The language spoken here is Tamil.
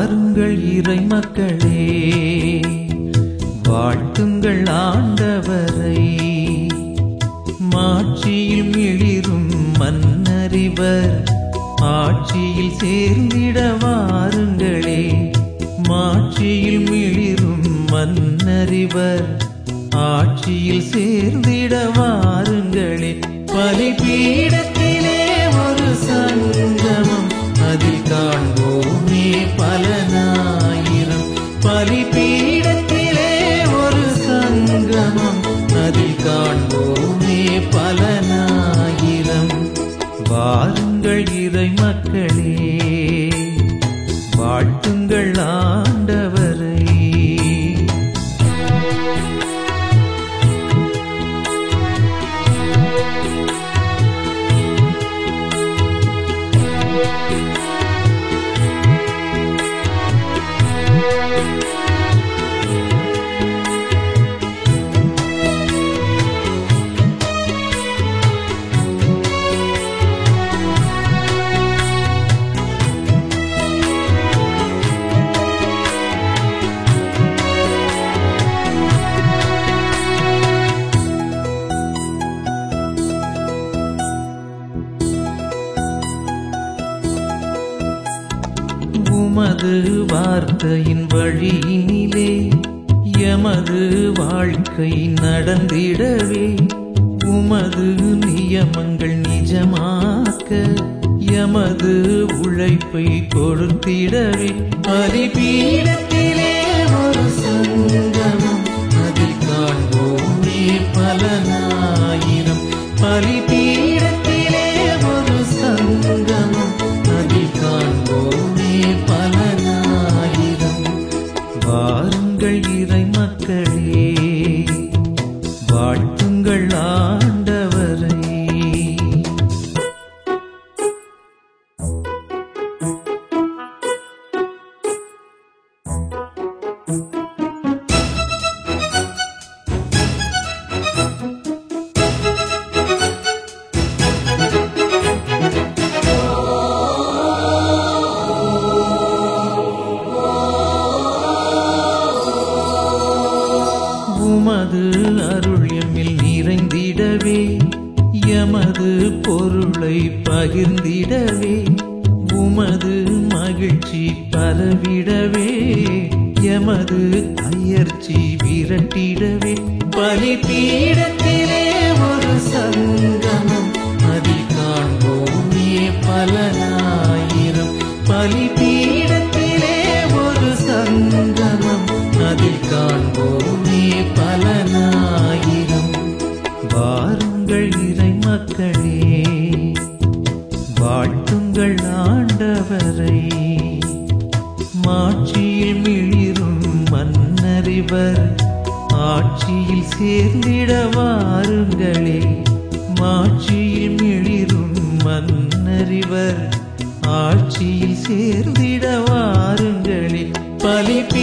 வாருங்கள் இறை மக்களே, வாழ்த்துங்கள் ஆண்டவரை. மாட்சியில் மிளிரும் மன்னரிவர், ஆட்சியில் சேர்ந்திட வாருங்களே. மாட்சியில் மிளிரும் மன்னரிவர், ஆட்சியில் சேர்ந்திட வாருங்களே. பலிபீடத்திலே ஒரு சங்கமம், அதில் காண்போமே பலனாயிரம். பலிபீடத்திலே ஒரு சங்கமம், அதில் காண்போமே பலனாயிரம். வாருங்கள் இறை மக்களே, வாழ்த்துங்கள் ஆண்டவரை. உமது வார்த்தையின் வழியினிலே எமது வாழ்க்கை நடந்திடவே, உமது நியமங்கள் நிஜமாக்க எமது உழைப்பை கொடுத்திடவே. பலிபீடத்திலே ஒரு சங்கமம், அதில் காண்போமே பலனாயிரம். பலிபீடத்திலே ஒரு சங்கமம், அதில் காண்போமே பலனாயிரம். வாருங்கள் இறை மக்களே, வாழ்த்துங்கள் ஆண்டவரை. உமது அருள் எம்மில் நிறைந்திடவே, எமது பொருளை பகிர்ந்திடவே, உமது மகிழ்ச்சி பரவிடவே, எமது அயர்ச்சி விரட்டிடவே. பலிபீடத்திலே ஒரு சங்கமம், அதில் காண்போமே பலனாயிரம். பலிபீடத்திலே ஒரு சங்கமம், அதில் காண்போமே பலனாயிரம். வாருங்கள் இறை மக்களே, வாழ்த்துங்கள் ஆண்டவரை. மாட்சியில் மிளிரும் மன்னரிவர், ஆட்சியில் சேர்ந்திட வாருங்களே. மாட்சியில் மிளிரும் மன்னரிவர், ஆட்சியில் சேர்ந்திட வாருங்களே. பலி